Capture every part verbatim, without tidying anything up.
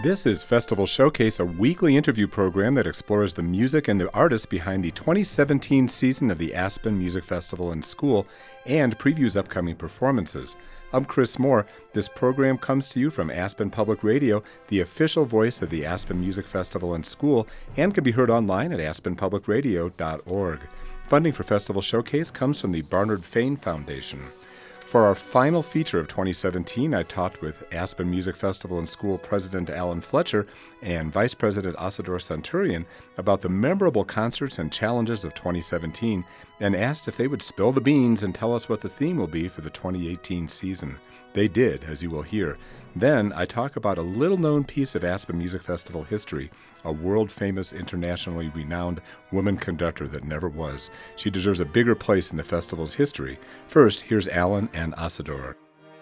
This is Festival Showcase, a weekly interview program that explores the music and the artists behind the twenty seventeen season of the Aspen Music Festival and School and previews upcoming performances. I'm Chris Moore. This program comes to you from Aspen Public Radio, the official voice of the Aspen Music Festival and School, and can be heard online at aspen public radio dot org. Funding for Festival Showcase comes from the Barnard Fain Foundation. For our final feature of twenty seventeen, I talked with Aspen Music Festival and School President Alan Fletcher and Vice President Asador Centurion about the memorable concerts and challenges of twenty seventeen and asked if they would spill the beans and tell us what the theme will be for the twenty eighteen season. They did, as you will hear. Then I talk about a little-known piece of Aspen Music Festival history, a world-famous, internationally renowned woman conductor that never was. She deserves a bigger place in the festival's history. First, here's Alan and Asador.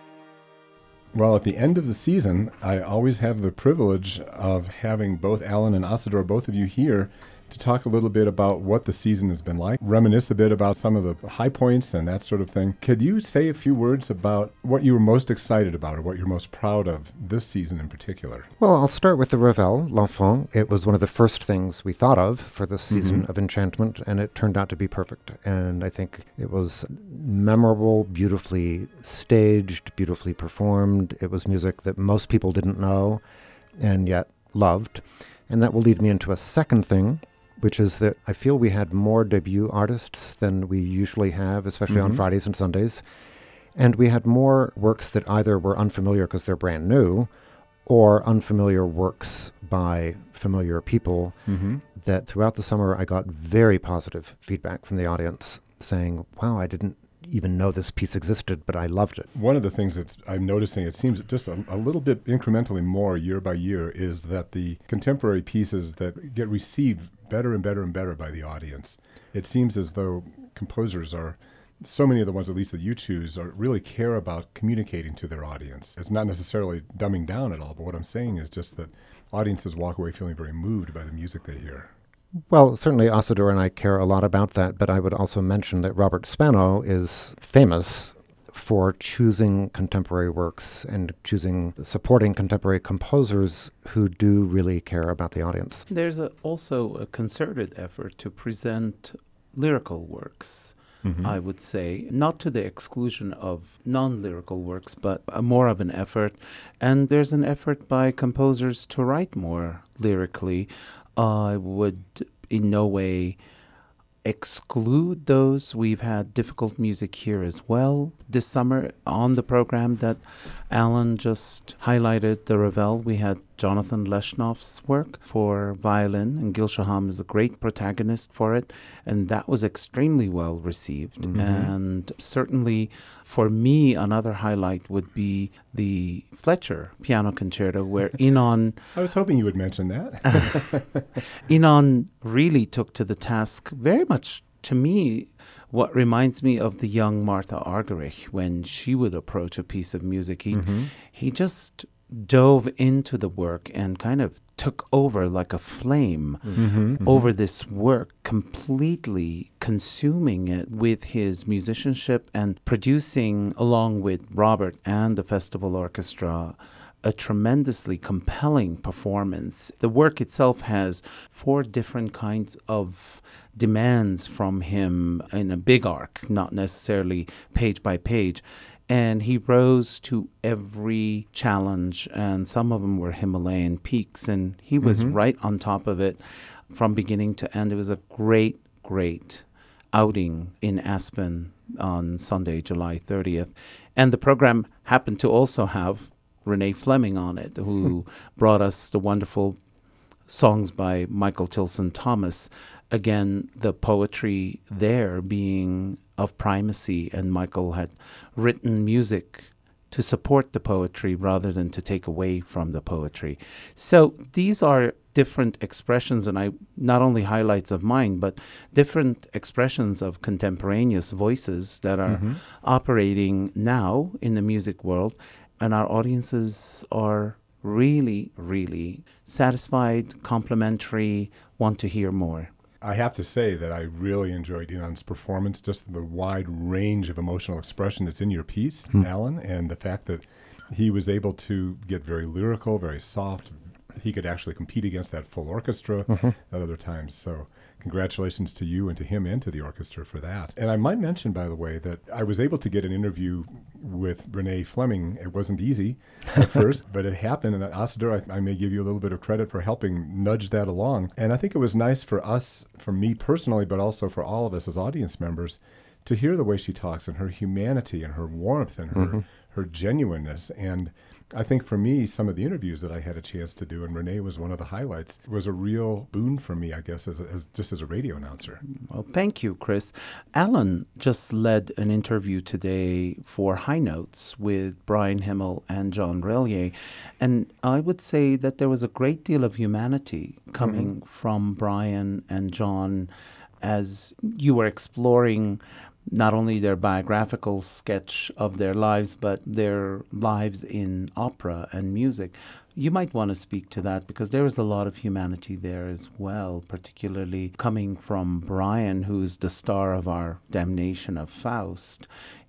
Well, at the end of the season, I always have the privilege of having both Alan and Asador, both of you here, to talk a little bit about what the season has been like, reminisce a bit about some of the high points and that sort of thing. Could you say a few words about what you were most excited about or what you're most proud of this season in particular? Well, I'll start with the Revel, L'Enfant. It was one of the first things we thought of for this season mm-hmm. of Enchantment, and it turned out to be perfect. And I think it was memorable, beautifully staged, beautifully performed. It was music that most people didn't know and yet loved. And that will lead me into a second thing, which is that I feel we had more debut artists than we usually have, especially mm-hmm. on Fridays and Sundays. And we had more works that either were unfamiliar because they're brand new, or unfamiliar works by familiar people mm-hmm. that throughout the summer I got very positive feedback from the audience saying, wow, I didn't even know this piece existed, but I loved it. One of the things that I'm noticing, it seems just a, a little bit incrementally more year by year, is that the contemporary pieces that get received better and better and better by the audience. It seems as though composers are, so many of the ones at least that you choose, are really care about communicating to their audience. It's not necessarily dumbing down at all, but what I'm saying is just that audiences walk away feeling very moved by the music they hear. Well, certainly Asador and I care a lot about that, but I would also mention that Robert Spano is famous for choosing contemporary works and choosing, supporting contemporary composers who do really care about the audience. There's a, also a concerted effort to present lyrical works, mm-hmm. I would say, not to the exclusion of non-lyrical works, but a more of an effort. And there's an effort by composers to write more lyrically. I would in no way exclude those. We've had difficult music here as well this summer on the program that Alan just highlighted, the Revel. We had Jonathan Leshnoff's work for violin, and Gil Shaham is a great protagonist for it, and that was extremely well received. Mm-hmm. And certainly for me, another highlight would be the Fletcher Piano Concerto, where Inon... I was hoping you would mention that. Inon really took to the task very much, to me, what reminds me of the young Martha Argerich when she would approach a piece of music. He, mm-hmm. he just dove into the work and kind of took over like a flame mm-hmm, mm-hmm. over this work, completely consuming it with his musicianship and producing, along with Robert and the festival orchestra, a tremendously compelling performance. The work itself has four different kinds of demands from him in a big arc, not necessarily page by page. And he rose to every challenge, and some of them were Himalayan peaks, and he was mm-hmm. right on top of it from beginning to end. It was a great, great outing in Aspen on Sunday, July thirtieth. And the program happened to also have Renee Fleming on it, who brought us the wonderful songs by Michael Tilson Thomas. Again, the poetry there being of primacy, and Michael had written music to support the poetry rather than to take away from the poetry. So these are different expressions, and I not only highlights of mine, but different expressions of contemporaneous voices that are mm-hmm. operating now in the music world. And our audiences are really, really satisfied, complimentary, want to hear more. I have to say that I really enjoyed Inon's performance, just the wide range of emotional expression that's in your piece, mm. Alan, and the fact that he was able to get very lyrical, very soft, he could actually compete against that full orchestra Mm-hmm. at other times. So congratulations to you and to him and to the orchestra for that. And I might mention, by the way, that I was able to get an interview with Renee Fleming. It wasn't easy at first, but it happened. And Asador, I, I may give you a little bit of credit for helping nudge that along. And I think it was nice for us, for me personally, but also for all of us as audience members, to hear the way she talks and her humanity and her warmth and her, mm-hmm. her genuineness. And I think for me, some of the interviews that I had a chance to do, and Renee was one of the highlights, was a real boon for me, I guess, as, a, as just as a radio announcer. Well, thank you, Chris. Alan just led an interview today for High Notes with Brian Himmel and John Relier, and I would say that there was a great deal of humanity coming mm-hmm. from Brian and John as you were exploring not only their biographical sketch of their lives, but their lives in opera and music. You might want to speak to that because there is a lot of humanity there as well, particularly coming from Brian, who's the star of our Damnation of Faust,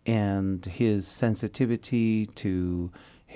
and his sensitivity to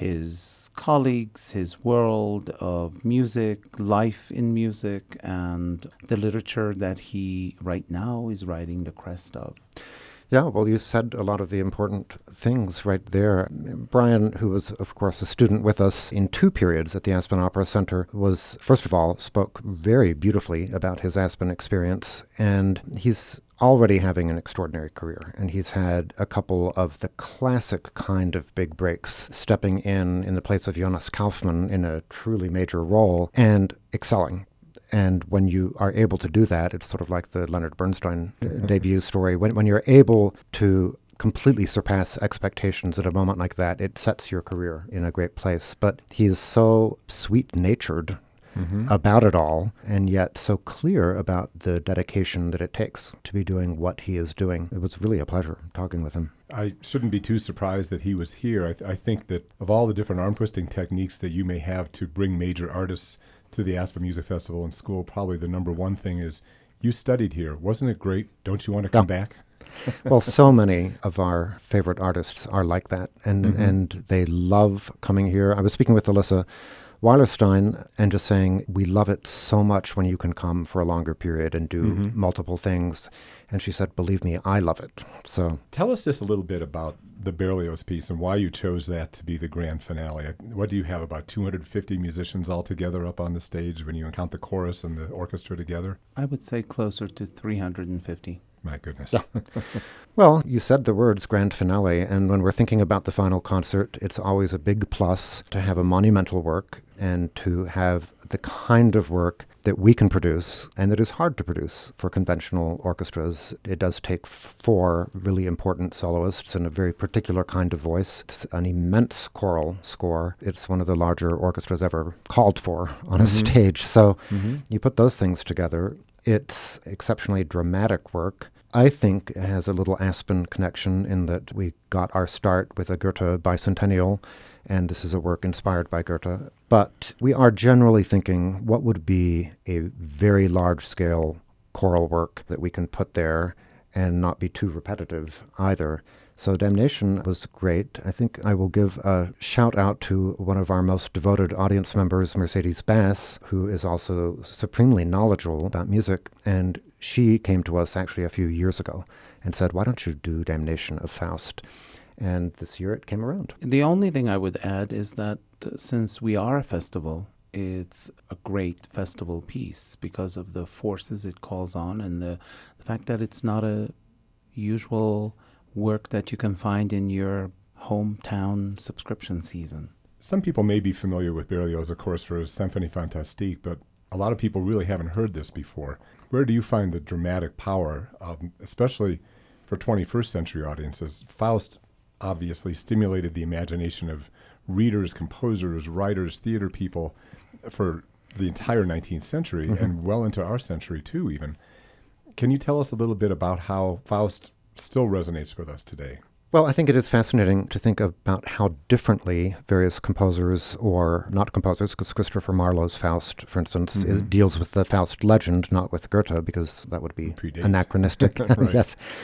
his colleagues, his world of music, life in music, and the literature that he right now is riding the crest of. Yeah, well, you said a lot of the important things right there. Brian, who was, of course, a student with us in two periods at the Aspen Opera Center, was, first of all, spoke very beautifully about his Aspen experience, and he's already having an extraordinary career, and he's had a couple of the classic kind of big breaks, stepping in in the place of Jonas Kaufmann in a truly major role and excelling. And when you are able to do that, it's sort of like the Leonard Bernstein uh, debut story. When when you're able to completely surpass expectations at a moment like that, it sets your career in a great place. But he's so sweet-natured mm-hmm. about it all, and yet so clear about the dedication that it takes to be doing what he is doing. It was really a pleasure talking with him. I shouldn't be too surprised that he was here. I, th- I think that of all the different arm twisting techniques that you may have to bring major artists to the Aspen Music Festival and School, probably the number one thing is you studied here. Wasn't it great? Don't you want to come oh. back? Well, so many of our favorite artists are like that, and mm-hmm. and they love coming here. I was speaking with Alyssa Weilerstein and just saying, we love it so much when you can come for a longer period and do mm-hmm. multiple things. And she said, believe me, I love it. So tell us just a little bit about the Berlioz piece and why you chose that to be the grand finale. What do you have, about two hundred fifty musicians all together up on the stage when you count the chorus and the orchestra together? I would say closer to three hundred fifty. My goodness. Yeah. Well, you said the words grand finale, and when we're thinking about the final concert, it's always a big plus to have a monumental work and to have the kind of work that we can produce and that is hard to produce for conventional orchestras. It does take four really important soloists and a very particular kind of voice. It's an immense choral score. It's one of the larger orchestras ever called for on mm-hmm. a stage. So mm-hmm. you put those things together. It's exceptionally dramatic work. I think it has a little Aspen connection in that we got our start with a Goethe bicentennial, and this is a work inspired by Goethe. But we are generally thinking, what would be a very large-scale choral work that we can put there and not be too repetitive either? So Damnation was great. I think I will give a shout-out to one of our most devoted audience members, Mercedes Bass, who is also supremely knowledgeable about music, and she came to us actually a few years ago and said, why don't you do Damnation of Faust? And this year it came around. The only thing I would add is that uh, since we are a festival, it's a great festival piece because of the forces it calls on and the, the fact that it's not a usual work that you can find in your hometown subscription season. Some people may be familiar with Berlioz, of course, for his Symphonie Fantastique, but a lot of people really haven't heard this before. Where do you find the dramatic power, um, especially for twenty-first century audiences? Faust obviously stimulated the imagination of readers, composers, writers, theater people for the entire nineteenth century mm-hmm. and well into our century too even. Can you tell us a little bit about how Faust still resonates with us today? Well, I think it is fascinating to think about how differently various composers, or not composers, because Christopher Marlowe's Faust, for instance, mm-hmm. is, deals with the Faust legend, not with Goethe, because that would be Predates. anachronistic. Right. Yes.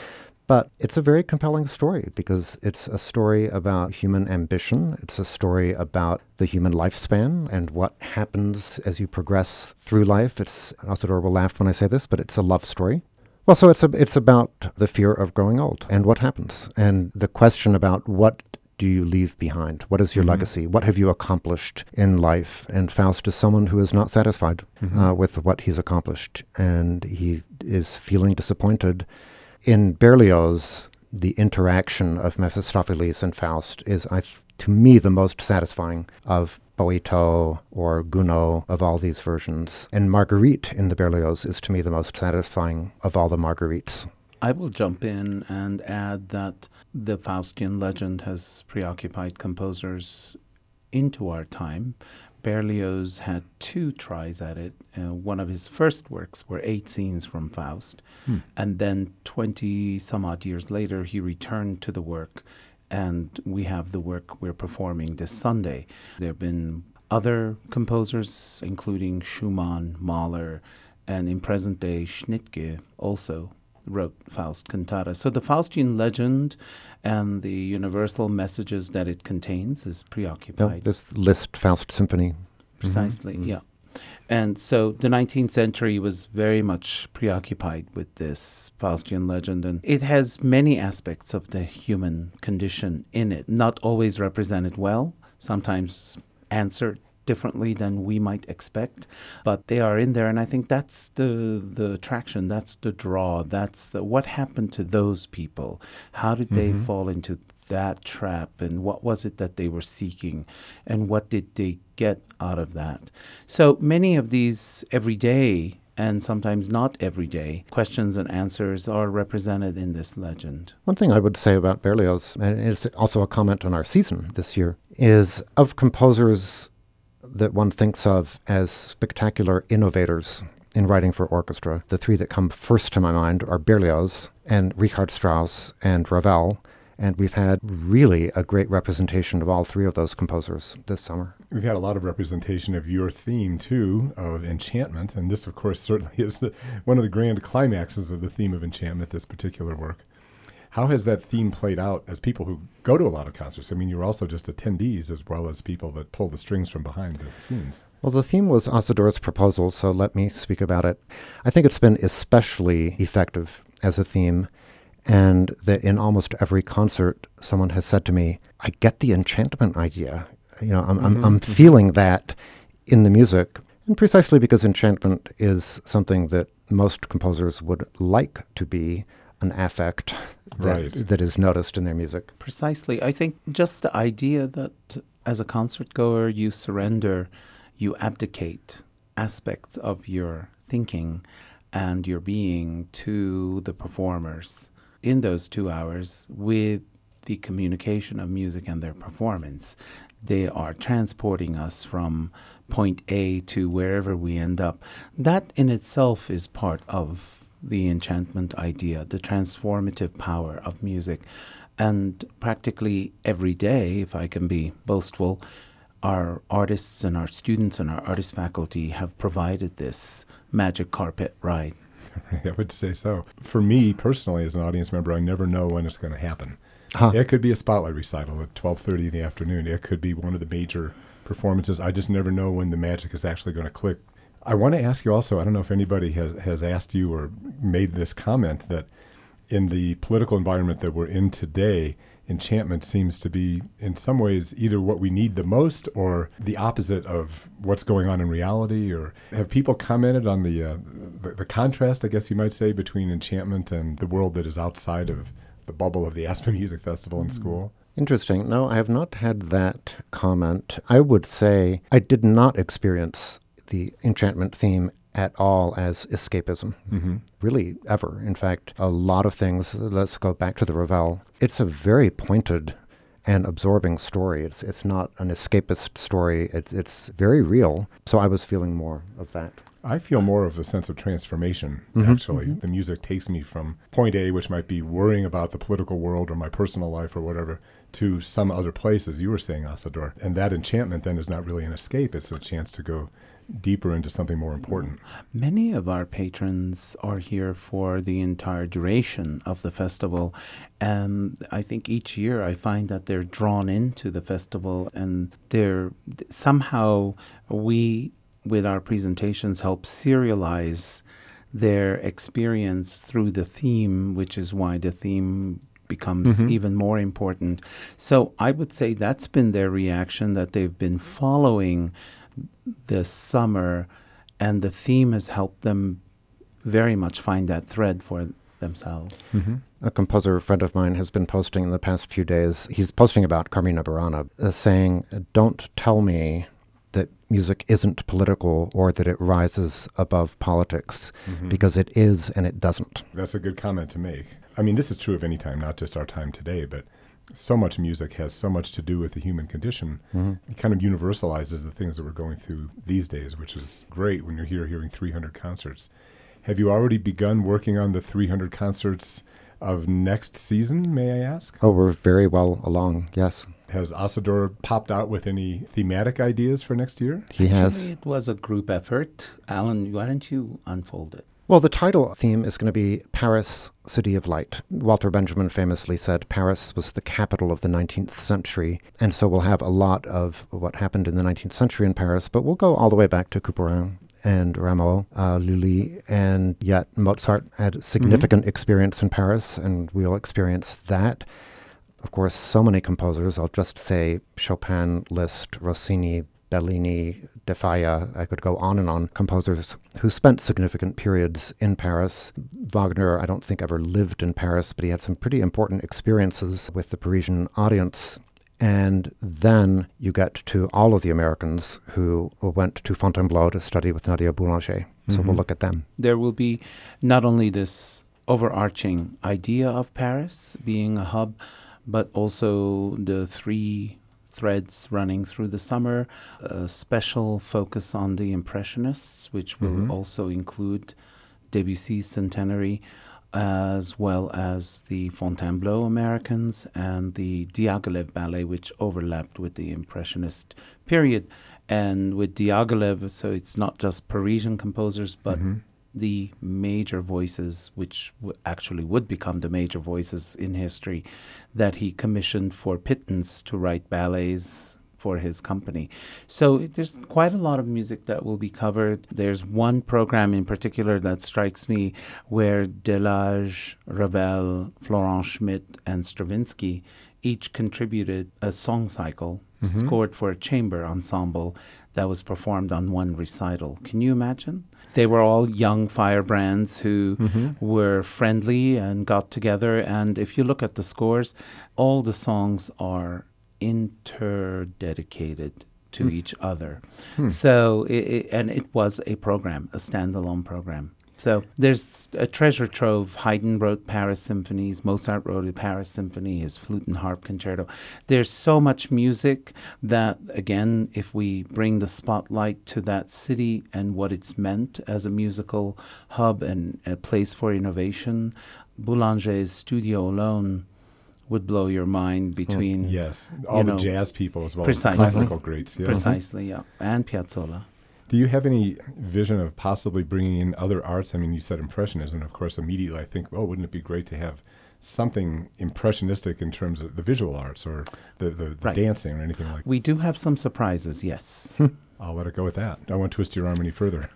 But it's a very compelling story because it's a story about human ambition. It's a story about the human lifespan and what happens as you progress through life. It's, Asador will laugh when I say this, but it's a love story. Well, so it's a, it's about the fear of growing old and what happens, and the question about what do you leave behind? What is your mm-hmm. legacy? What have you accomplished in life? And Faust is someone who is not satisfied mm-hmm. uh, with what he's accomplished, and he is feeling disappointed. In Berlioz, the interaction of Mephistopheles and Faust is, I th- to me, the most satisfying of Boito or Gounod of all these versions. And Marguerite in the Berlioz is, to me, the most satisfying of all the Marguerites. I will jump in and add that the Faustian legend has preoccupied composers into our time. Berlioz had two tries at it. Uh, one of his first works were eight scenes from Faust. Hmm. And then twenty some odd years later, he returned to the work, and we have the work we're performing this Sunday. There have been other composers, including Schumann, Mahler, and in present day, Schnittke also wrote Faust cantata. So the Faustian legend and the universal messages that it contains is preoccupied. Yeah, this Liszt Faust Symphony. Precisely, mm-hmm. yeah. And so the nineteenth century was very much preoccupied with this Faustian legend, and it has many aspects of the human condition in it, not always represented well, sometimes answered differently than we might expect, but they are in there, and I think that's the the attraction, that's the draw, that's the, what happened to those people? How did they mm-hmm. fall into that trap, and what was it that they were seeking, and what did they get out of that? So many of these everyday and sometimes not everyday questions and answers are represented in this legend. One thing I would say about Berlioz, and it's also a comment on our season this year, is of composers that one thinks of as spectacular innovators in writing for orchestra. The three that come first to my mind are Berlioz and Richard Strauss and Ravel, and we've had really a great representation of all three of those composers this summer. We've had a lot of representation of your theme, too, of enchantment, and this, of course, certainly is the, one of the grand climaxes of the theme of enchantment, this particular work. How has that theme played out as people who go to a lot of concerts? I mean, you're also just attendees as well as people that pull the strings from behind the scenes. Well, the theme was Asador's proposal, so let me speak about it. I think it's been especially effective as a theme, and that in almost every concert, someone has said to me, I get the enchantment idea. You know, I'm, mm-hmm. I'm, I'm feeling that in the music, and precisely because enchantment is something that most composers would like to be an affect that, right. that is noticed in their music. Precisely. I think just the idea that as a concert goer, you surrender, you abdicate aspects of your thinking and your being to the performers in those two hours with the communication of music and their performance. They are transporting us from point A to wherever we end up. That in itself is part of the enchantment idea, the transformative power of music. And practically every day, if I can be boastful, our artists and our students and our artist faculty have provided this magic carpet ride. I would say so. For me, personally, as an audience member, I never know when it's going to happen. Huh. It could be a spotlight recital at twelve thirty in the afternoon. It could be one of the major performances. I just never know when the magic is actually going to click. I want to ask you also, I don't know if anybody has, has asked you or made this comment, that in the political environment that we're in today, enchantment seems to be, in some ways, either what we need the most or the opposite of what's going on in reality. Or have people commented on the, uh, the the contrast, I guess you might say, between enchantment and the world that is outside of the bubble of the Aspen Music Festival in school? Interesting. No, I have not had that comment. I would say I did not experience the enchantment theme at all as escapism, mm-hmm. really ever. In fact, a lot of things, let's go back to the Ravel, it's a very pointed and absorbing story. It's it's not an escapist story. It's it's very real. So I was feeling more of that. I feel more of a sense of transformation, mm-hmm. actually. Mm-hmm. The music takes me from point A, which might be worrying about the political world or my personal life or whatever, to some other place, as you were saying, Asador. And that enchantment then is not really an escape. It's a chance to go deeper into something more important. Many of our patrons are here for the entire duration of the festival, and I think each year I find that they're drawn into the festival, and they're somehow we, with our presentations, help serialize their experience through the theme, which is why the theme becomes mm-hmm. even more important. So I would say that's been their reaction, that they've been following this summer, and the theme has helped them very much find that thread for themselves. Mm-hmm. A composer friend of mine has been posting in the past few days, he's posting about Carmina Burana, uh, saying, don't tell me that music isn't political or that it rises above politics, mm-hmm. because it is and it doesn't. That's a good comment to make. I mean, this is true of any time, not just our time today, but so much music has so much to do with the human condition. Mm-hmm. It kind of universalizes the things that we're going through these days, which is great when you're here hearing three hundred concerts. Have you already begun working on the three hundred concerts of next season, may I ask? Oh, we're very well along, yes. Has Asador popped out with any thematic ideas for next year? He Actually, has. It was a group effort. Alan, why don't you unfold it? Well, the title theme is going to be Paris, City of Light. Walter Benjamin famously said Paris was the capital of the nineteenth century, and so we'll have a lot of what happened in the nineteenth century in Paris, but we'll go all the way back to Couperin and Rameau, uh, Lully, and yet Mozart had significant mm-hmm. experience in Paris, and we'll experience that. Of course, so many composers. I'll just say Chopin, Liszt, Rossini, Bellini, De Falla, I could go on and on, composers who spent significant periods in Paris. Wagner, I don't think ever lived in Paris, but he had some pretty important experiences with the Parisian audience. And then you get to all of the Americans who went to Fontainebleau to study with Nadia Boulanger. So mm-hmm. we'll look at them. There will be not only this overarching idea of Paris being a hub, but also the three threads running through the summer, a special focus on the Impressionists, which will mm-hmm. also include Debussy's centenary, as well as the Fontainebleau Americans and the Diaghilev Ballet, which overlapped with the Impressionist period. And with Diaghilev, so it's not just Parisian composers, but mm-hmm. the major voices, which w- actually would become the major voices in history, that he commissioned for pittance to write ballets for his company. So there's quite a lot of music that will be covered. There's one program in particular that strikes me where Delage, Ravel, Florent Schmidt, and Stravinsky each contributed a song cycle mm-hmm. scored for a chamber ensemble that was performed on one recital. Can you imagine? They were all young firebrands who mm-hmm. were friendly and got together. And if you look at the scores, all the songs are interdedicated to mm. each other. Hmm. So, it, it, and it was a program, a standalone program. So there's a treasure trove. Haydn wrote Paris symphonies. Mozart wrote a Paris symphony, his flute and harp concerto. There's so much music that, again, if we bring the spotlight to that city and what it's meant as a musical hub and a place for innovation, Boulanger's studio alone would blow your mind between... Oh, yes, all the know, jazz people as well precisely. as the classical greats. Yes. Precisely, yeah, and Piazzolla. Do you have any vision of possibly bringing in other arts? I mean, you said Impressionism. Of course, immediately I think, oh, wouldn't it be great to have something impressionistic in terms of the visual arts or the, the, the right. dancing or anything like that? We do have some surprises, yes. I'll let it go with that. I won't twist your arm any further.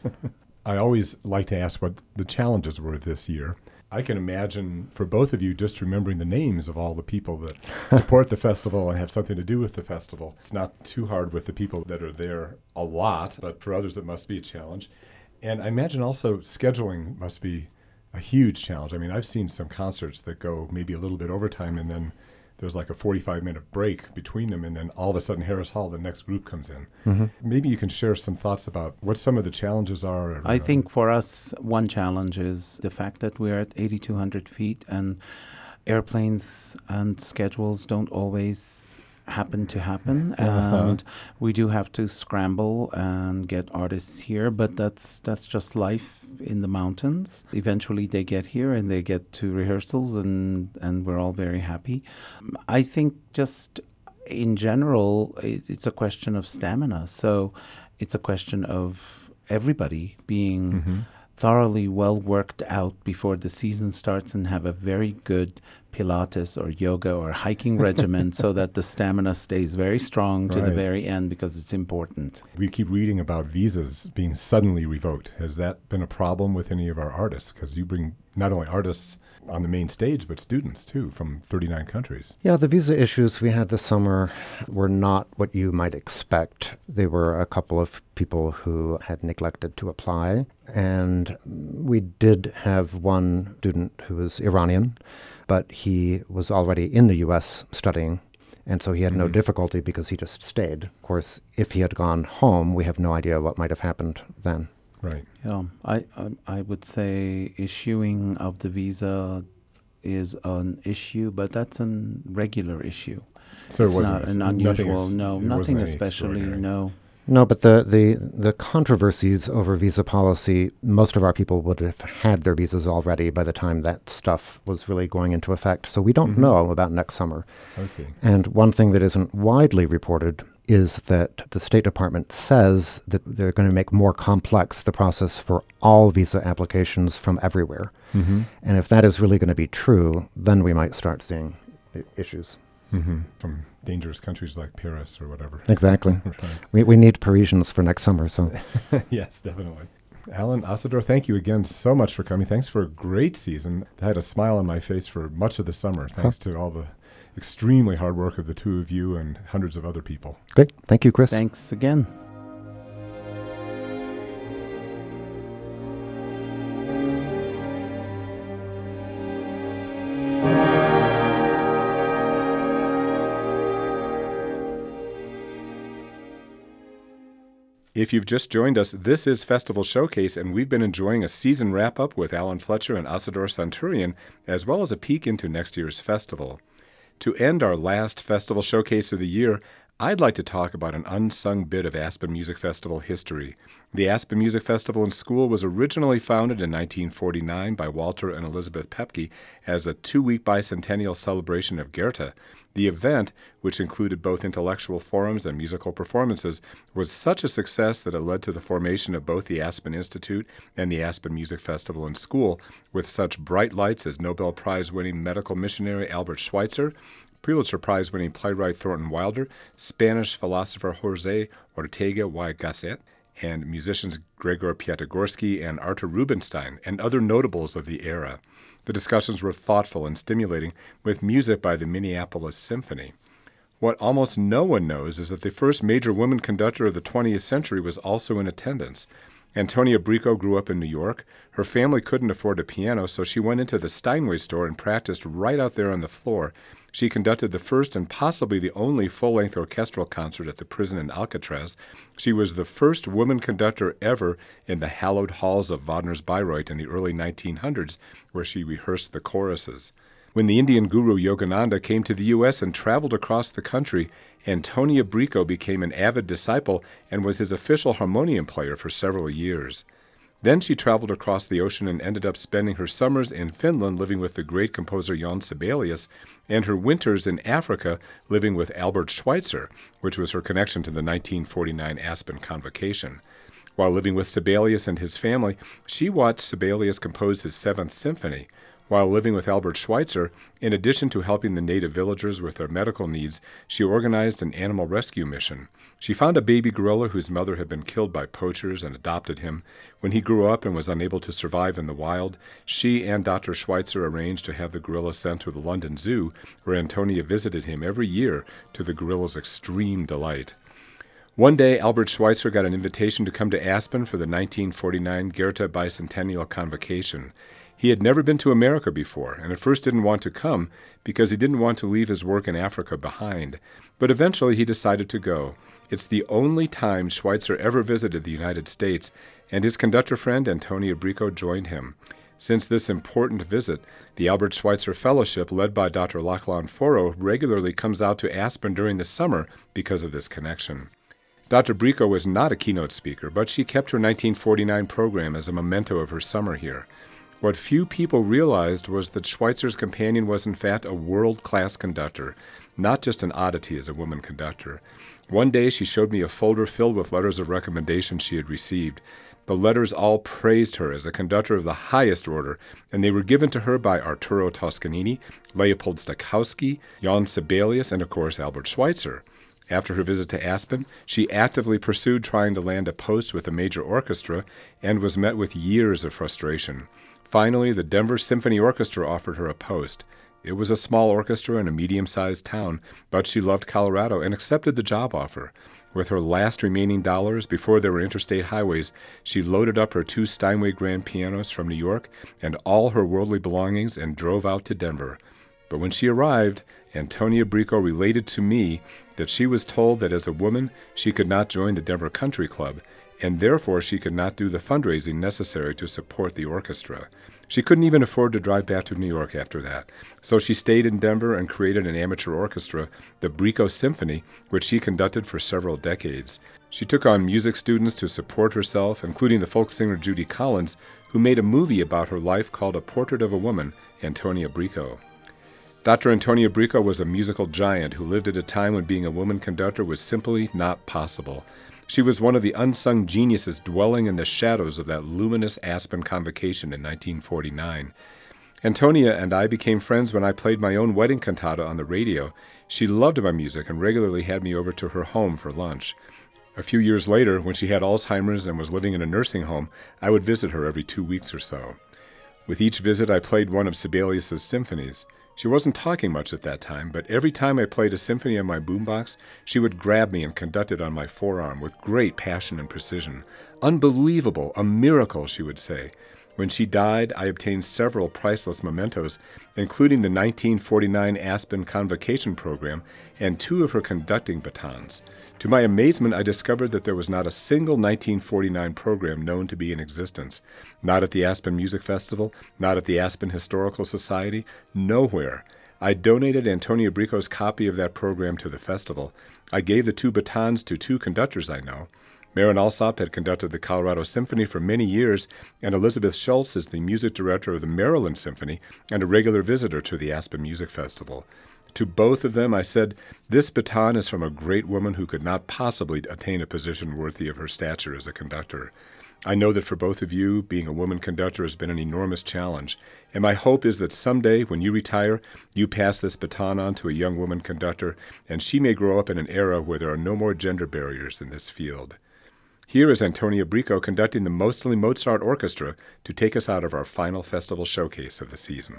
I always like to ask what the challenges were this year. I can imagine for both of you just remembering the names of all the people that support the festival and have something to do with the festival. It's not too hard with the people that are there a lot, but for others it must be a challenge. And I imagine also scheduling must be a huge challenge. I mean, I've seen some concerts that go maybe a little bit overtime and then there's like a forty-five minute break between them, and then all of a sudden Harris Hall, the next group comes in. Mm-hmm. Maybe you can share some thoughts about what some of the challenges are. Or, I uh, think for us, one challenge is the fact that we're at eighty-two hundred feet and airplanes and schedules don't always happen to happen, uh-huh. and we do have to scramble and get artists here, but that's that's just life in the mountains. Eventually they get here and they get to rehearsals, and and we're all very happy. I think just in general it, it's a question of stamina. So it's a question of everybody being Mm-hmm. thoroughly well worked out before the season starts and have a very good Pilates or yoga or hiking regimen so that the stamina stays very strong to the Right. very end, because it's important. We keep reading about visas being suddenly revoked. Has that been a problem with any of our artists? Because you bring not only artists on the main stage, but students too from thirty-nine countries. Yeah, the visa issues we had this summer were not what you might expect. There were a couple of people who had neglected to apply, and we did have one student who was Iranian, but he was already in the U S studying, and so he had no Mhm. difficulty because he just stayed. Of course, if he had gone home, we have no idea what might have happened then. Right. Yeah, I, I I would say issuing of the visa is an issue, but that's a regular issue. So it's it wasn't not a- an nothing unusual. ex- no, it nothing wasn't any especially. extraordinary. No. No, but the, the, the controversies over visa policy, most of our people would have had their visas already by the time that stuff was really going into effect. So we don't Mhm. know about next summer. I see. And one thing that isn't widely reported is that the State Department says that they're going to make more complex the process for all visa applications from everywhere. Mm-hmm. And if that is really going to be true, then we might start seeing I- issues. Mm-hmm. From dangerous countries like Paris or whatever. Exactly. Right. We, we need Parisians for next summer, so Yes, definitely. Alan Asador, thank you again so much for coming. Thanks for a great season. I had a smile on my face for much of the summer, thanks to all the extremely hard work of the two of you and hundreds of other people. great. Thank you, Chris. Thanks again. If you've just joined us, this is Festival Showcase, and we've been enjoying a season wrap-up with Alan Fletcher and Asador Santurian, as well as a peek into next year's festival. To end our last Festival Showcase of the year, I'd like to talk about an unsung bit of Aspen Music Festival history. The Aspen Music Festival and School was originally founded in nineteen forty-nine by Walter and Elizabeth Pepke as a two-week bicentennial celebration of Goethe. The event, which included both intellectual forums and musical performances, was such a success that it led to the formation of both the Aspen Institute and the Aspen Music Festival and School, with such bright lights as Nobel Prize-winning medical missionary Albert Schweitzer, Pulitzer Prize-winning playwright Thornton Wilder, Spanish philosopher Jose Ortega y Gasset, and musicians Gregor Piatigorsky and Artur Rubinstein, and other notables of the era. The discussions were thoughtful and stimulating, with music by the Minneapolis Symphony. What almost no one knows is that the first major woman conductor of the twentieth century was also in attendance. Antonia Brico grew up in New York. Her family couldn't afford a piano, so she went into the Steinway store and practiced right out there on the floor. She conducted the first and possibly the only full-length orchestral concert at the prison in Alcatraz. She was the first woman conductor ever in the hallowed halls of Wagner's Bayreuth in the early nineteen hundreds, where she rehearsed the choruses. When the Indian guru Yogananda came to the U S and traveled across the country, Antonia Brico became an avid disciple and was his official harmonium player for several years. Then she traveled across the ocean and ended up spending her summers in Finland living with the great composer Jan Sibelius, and her winters in Africa living with Albert Schweitzer, which was her connection to the nineteen forty-nine Aspen Convocation. While living with Sibelius and his family, she watched Sibelius compose his Seventh Symphony. While living with Albert Schweitzer, in addition to helping the native villagers with their medical needs, she organized an animal rescue mission. She found a baby gorilla whose mother had been killed by poachers and adopted him. When he grew up and was unable to survive in the wild, she and Doctor Schweitzer arranged to have the gorilla sent to the London Zoo, where Antonia visited him every year to the gorilla's extreme delight. One day, Albert Schweitzer got an invitation to come to Aspen for the nineteen forty-nine Goethe Bicentennial Convocation. He had never been to America before, and at first didn't want to come because he didn't want to leave his work in Africa behind. But eventually he decided to go. It's the only time Schweitzer ever visited the United States, and his conductor friend Antonia Brico joined him. Since this important visit, the Albert Schweitzer Fellowship, led by Doctor Lachlan Foro, regularly comes out to Aspen during the summer because of this connection. Doctor Brico was not a keynote speaker, but she kept her nineteen forty-nine program as a memento of her summer here. What few people realized was that Schweitzer's companion was in fact a world-class conductor, not just an oddity as a woman conductor. One day she showed me a folder filled with letters of recommendation she had received. The letters all praised her as a conductor of the highest order, and they were given to her by Arturo Toscanini, Leopold Stokowski, Jan Sibelius, and of course Albert Schweitzer. After her visit to Aspen, she actively pursued trying to land a post with a major orchestra and was met with years of frustration. Finally, the Denver Symphony Orchestra offered her a post. It was a small orchestra in a medium-sized town, but she loved Colorado and accepted the job offer. With her last remaining dollars before there were interstate highways, she loaded up her two Steinway grand pianos from New York and all her worldly belongings and drove out to Denver. But when she arrived, Antonia Bricco related to me that she was told that as a woman she could not join the Denver Country Club, and therefore she could not do the fundraising necessary to support the orchestra. She couldn't even afford to drive back to New York after that, so she stayed in Denver and created an amateur orchestra, the Bricco Symphony, which she conducted for several decades. She took on music students to support herself, including the folk singer Judy Collins, who made a movie about her life called A Portrait of a Woman, Antonia Bricco. Doctor Antonia Bricco was a musical giant who lived at a time when being a woman conductor was simply not possible. She was one of the unsung geniuses dwelling in the shadows of that luminous Aspen convocation in nineteen forty-nine. Antonia and I became friends when I played my own wedding cantata on the radio. She loved my music and regularly had me over to her home for lunch. A few years later, when she had Alzheimer's and was living in a nursing home, I would visit her every two weeks or so. With each visit, I played one of Sibelius's symphonies. She wasn't talking much at that time, but every time I played a symphony on my boombox, she would grab me and conduct it on my forearm with great passion and precision. Unbelievable, a miracle, she would say. When she died, I obtained several priceless mementos, including the nineteen forty-nine Aspen Convocation Program and two of her conducting batons. To my amazement, I discovered that there was not a single nineteen forty-nine program known to be in existence. Not at the Aspen Music Festival, not at the Aspen Historical Society, nowhere. I donated Antonia Bricco's copy of that program to the festival. I gave the two batons to two conductors I know. Maren Alsop had conducted the Colorado Symphony for many years, and Elizabeth Schultz is the music director of the Maryland Symphony and a regular visitor to the Aspen Music Festival. To both of them I said, "This baton is from a great woman who could not possibly attain a position worthy of her stature as a conductor. I know that for both of you, being a woman conductor has been an enormous challenge, and my hope is that someday, when you retire, you pass this baton on to a young woman conductor, and she may grow up in an era where there are no more gender barriers in this field." Here is Antonia Bricco conducting the Mostly Mozart Orchestra to take us out of our final festival showcase of the season.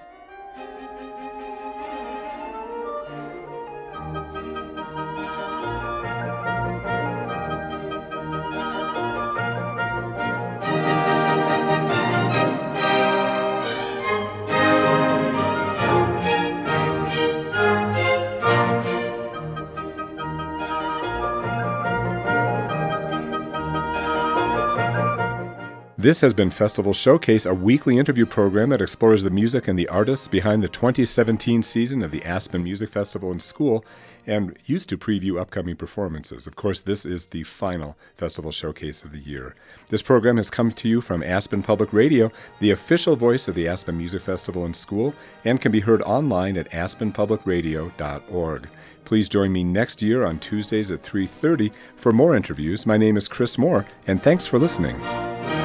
This has been Festival Showcase, a weekly interview program that explores the music and the artists behind the twenty seventeen season of the Aspen Music Festival and School, and used to preview upcoming performances. Of course, this is the final Festival Showcase of the year. This program has come to you from Aspen Public Radio, the official voice of the Aspen Music Festival and School, and can be heard online at aspen public radio dot org. Please join me next year on Tuesdays at three thirty for more interviews. My name is Chris Moore, and thanks for listening.